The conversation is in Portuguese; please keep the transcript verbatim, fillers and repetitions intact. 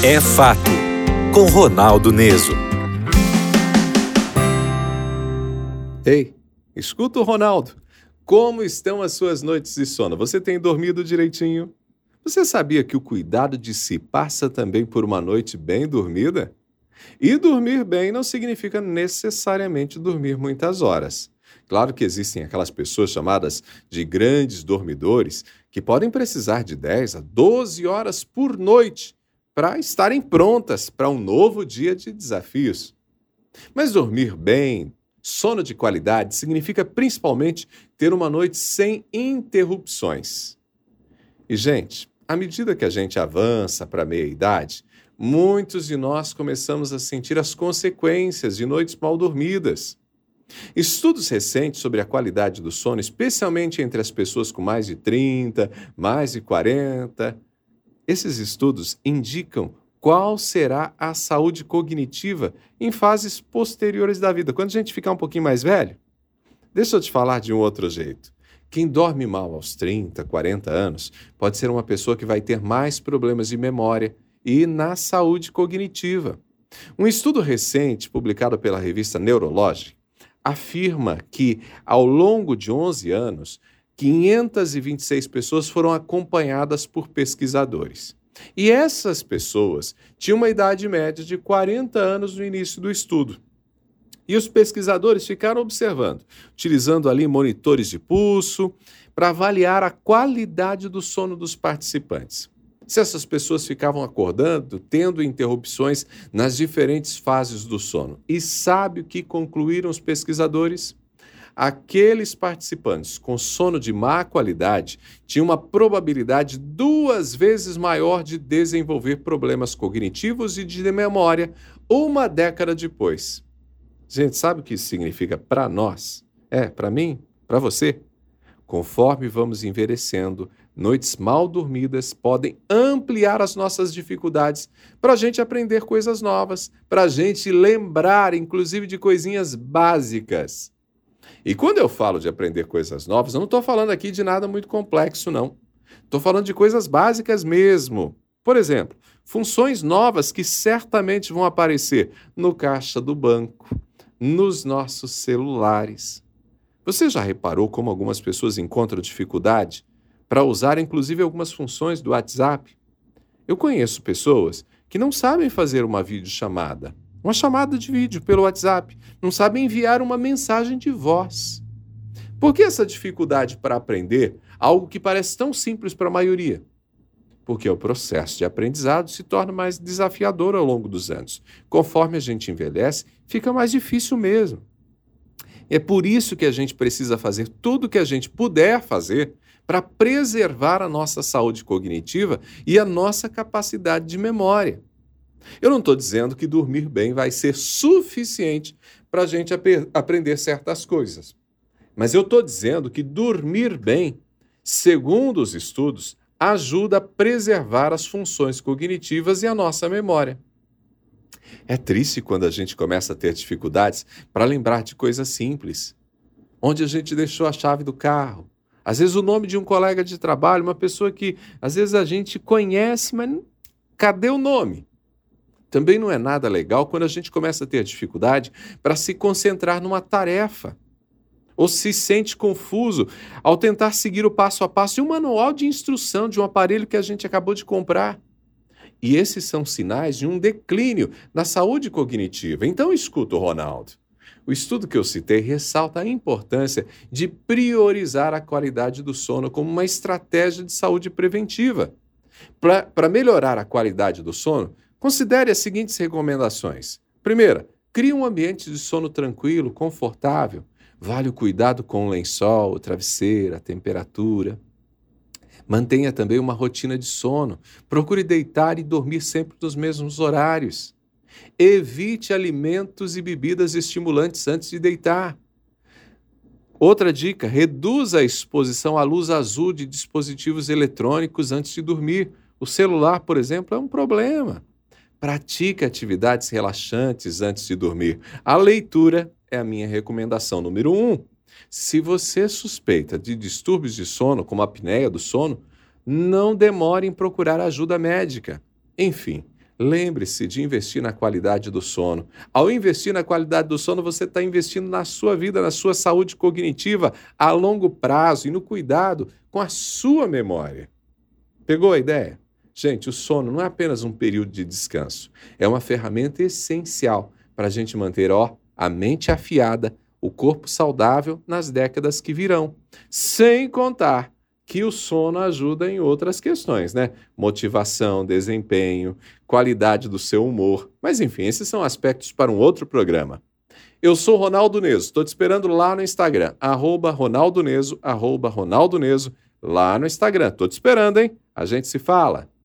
É Fato, com Ronaldo Neso. Ei, escuta o Ronaldo. Como estão as suas noites de sono? Você tem dormido direitinho? Você sabia que o cuidado de si passa também por uma noite bem dormida? E dormir bem não significa necessariamente dormir muitas horas. Claro que existem aquelas pessoas chamadas de grandes dormidores que podem precisar de dez a doze horas por noite para estarem prontas para um novo dia de desafios. Mas dormir bem, sono de qualidade, significa principalmente ter uma noite sem interrupções. E, gente, à medida que a gente avança para a meia-idade, muitos de nós começamos a sentir as consequências de noites mal dormidas. Estudos recentes sobre a qualidade do sono, especialmente entre as pessoas com mais de trinta, mais de quarenta, esses estudos indicam qual será a saúde cognitiva em fases posteriores da vida, quando a gente ficar um pouquinho mais velho. Deixa eu te falar de um outro jeito. Quem dorme mal aos trinta, quarenta anos pode ser uma pessoa que vai ter mais problemas de memória e na saúde cognitiva. Um estudo recente, publicado pela revista Neurologic, afirma que, ao longo de onze anos, quinhentas e vinte e seis pessoas foram acompanhadas por pesquisadores. E essas pessoas tinham uma idade média de quarenta anos no início do estudo. E os pesquisadores ficaram observando, utilizando ali monitores de pulso, para avaliar a qualidade do sono dos participantes. Se essas pessoas ficavam acordando, tendo interrupções nas diferentes fases do sono. E sabe o que concluíram os pesquisadores? Aqueles participantes com sono de má qualidade tinham uma probabilidade duas vezes maior de desenvolver problemas cognitivos e de memória uma década depois. Gente, sabe o que isso significa para nós? É, para mim, para você. Conforme vamos envelhecendo, noites mal dormidas podem ampliar as nossas dificuldades para a gente aprender coisas novas, para a gente lembrar, inclusive, de coisinhas básicas. E quando eu falo de aprender coisas novas, eu não estou falando aqui de nada muito complexo, não. Estou falando de coisas básicas mesmo. Por exemplo, funções novas que certamente vão aparecer no caixa do banco, nos nossos celulares. Você já reparou como algumas pessoas encontram dificuldade para usar, inclusive, algumas funções do WhatsApp? Eu conheço pessoas que não sabem fazer uma videochamada, uma chamada de vídeo pelo WhatsApp, não sabem enviar uma mensagem de voz. Por que essa dificuldade para aprender algo que parece tão simples para a maioria? Porque o processo de aprendizado se torna mais desafiador ao longo dos anos. Conforme a gente envelhece, fica mais difícil mesmo. É por isso que a gente precisa fazer tudo o que a gente puder fazer para preservar a nossa saúde cognitiva e a nossa capacidade de memória. Eu não estou dizendo que dormir bem vai ser suficiente para a gente ap- aprender certas coisas. Mas eu estou dizendo que dormir bem, segundo os estudos, ajuda a preservar as funções cognitivas e a nossa memória. É triste quando a gente começa a ter dificuldades para lembrar de coisas simples. Onde a gente deixou a chave do carro. Às vezes o nome de um colega de trabalho, uma pessoa que às vezes a gente conhece, mas cadê o nome? Também não é nada legal quando a gente começa a ter dificuldade para se concentrar numa tarefa. Ou se sente confuso ao tentar seguir o passo a passo de um manual de instrução de um aparelho que a gente acabou de comprar. E esses são sinais de um declínio na saúde cognitiva. Então, escuta o Ronaldo. O estudo que eu citei ressalta a importância de priorizar a qualidade do sono como uma estratégia de saúde preventiva. Para melhorar a qualidade do sono, considere as seguintes recomendações. Primeira, crie um ambiente de sono tranquilo, confortável. Vale o cuidado com o lençol, o travesseiro, a temperatura. Mantenha também uma rotina de sono. Procure deitar e dormir sempre nos mesmos horários. Evite alimentos e bebidas estimulantes antes de deitar. Outra dica, reduza a exposição à luz azul de dispositivos eletrônicos antes de dormir. O celular, por exemplo, é um problema. Pratique atividades relaxantes antes de dormir. A leitura é a minha recomendação número um. Se você suspeita de distúrbios de sono, como a apneia do sono, não demore em procurar ajuda médica. Enfim, Lembre-se de investir na qualidade do sono. Ao investir na qualidade do sono, você está investindo na sua vida, na sua saúde cognitiva a longo prazo e no cuidado com a sua memória. Pegou a ideia? Gente, o sono não é apenas um período de descanso. É uma ferramenta essencial para a gente manter, ó, a mente afiada, o corpo saudável nas décadas que virão. Sem contar que o sono ajuda em outras questões, né? Motivação, desempenho, qualidade do seu humor. Mas enfim, esses são aspectos para um outro programa. Eu sou Ronaldo Neso, estou te esperando lá no Instagram, arroba Ronaldo Neso, arroba Ronaldo Neso, lá no Instagram. Estou te esperando, hein? A gente se fala.